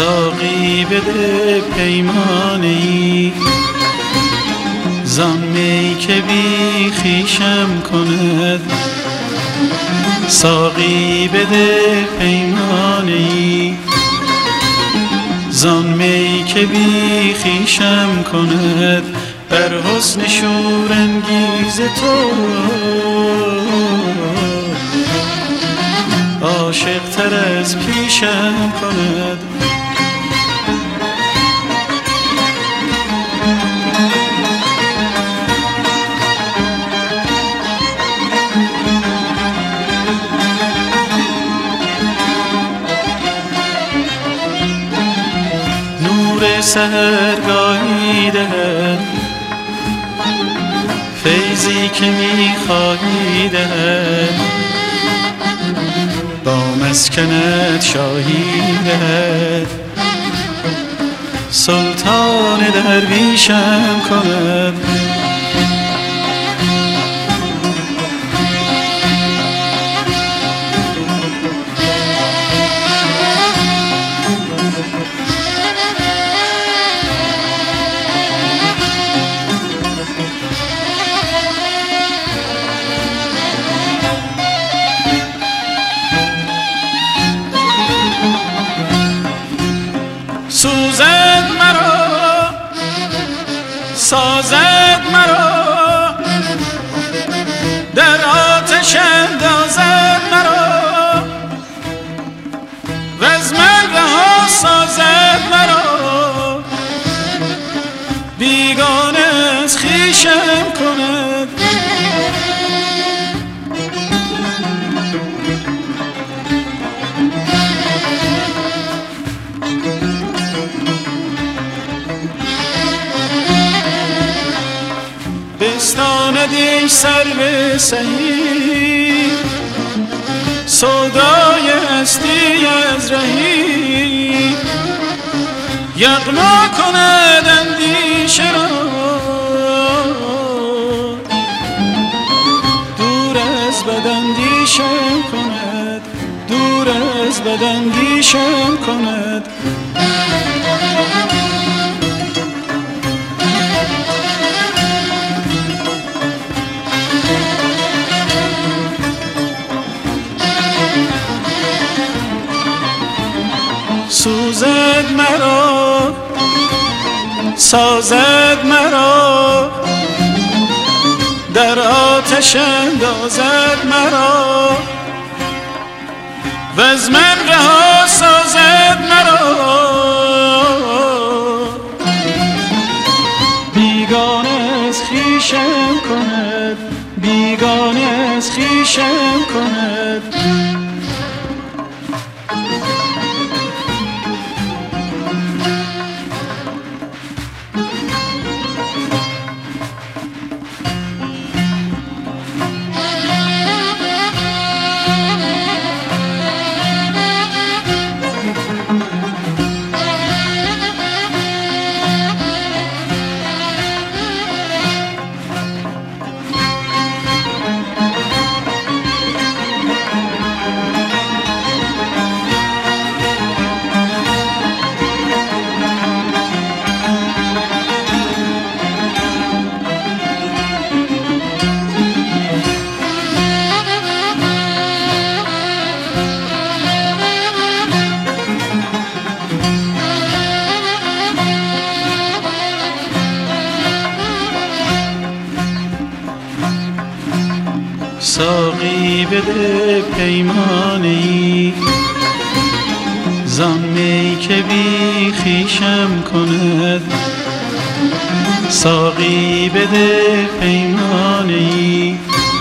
ساقی بده پیمانی زان می که بی خویشم کند. ساقی بده پیمانی زان می که بی خویشم کند. بر حسن شورانگیز تو عاشق تر از پیشم کند. نور سحرگاهی دهد فیضی که می‌خواهی دهد. با مسکنت شاهی دهد سلطان درویشم کند. سوزد مرا سازد مرا در آتش اندازد مرا و از من رها سازد مرا. بیگانه از خویشم کند. بستاندی سر به سهی سودای هستی از رهی. یغما کند اندیشه را دور از بد اندیشم کند. دور از بد اندیشم کند. سوزد مرا سازد مرا در آتش اندازد مرا و از من رها سازد مرا. بیگانه از خویشم کند. بیگانه از خویشم کند. ساقی بده پیمانی زان می که بی خویشم کند. ساقی بده پیمانی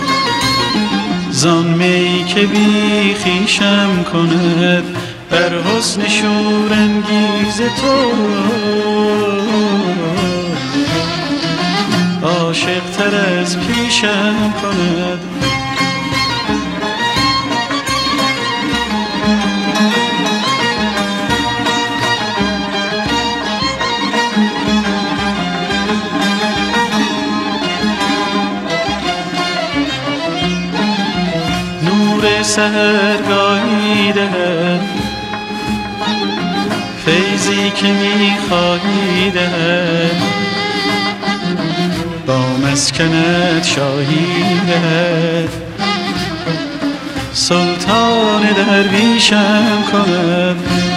زان می که بی خویشم کند. بر حسن شورانگیز تو عاشق تر از پیشم کند. نور سحرگاهی دهد فیضی که میخواهی دهد، با مسکنت شاهی دهد. سلطان درویشم کند،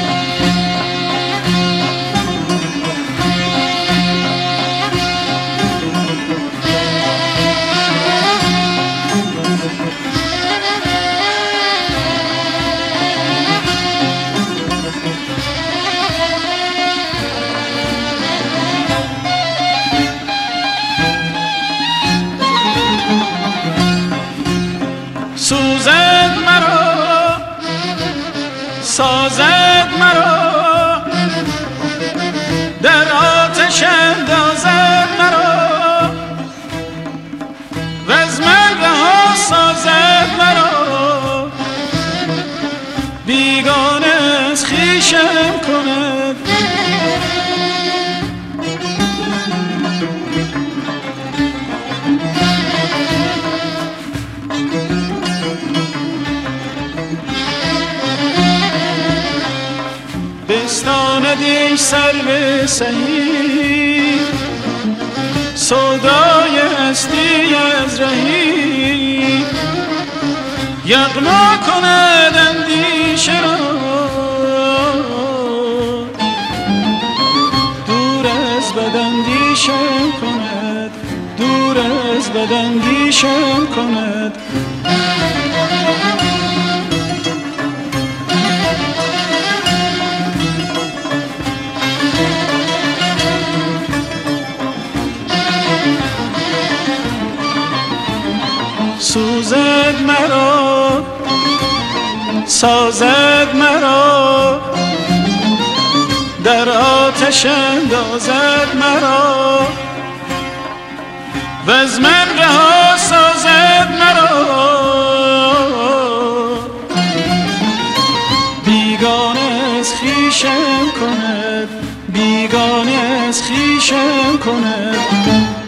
سوزد مرا سازد مرا، در آتش اندازد مرا، و از من رها سازد مرا، بیگانه از خویشم کند. بستاندش سر به سهی، سودای هستی از رهی، یغما کند اندیشه را، دور از بد اندیشم کند، دور از بد اندیشم کند. سوزد مرا سازد مرا، در آتش اندازد مرا، و از من رها سازد مرا، بیگانه از خویشم کند، بیگانه از خویشم کند.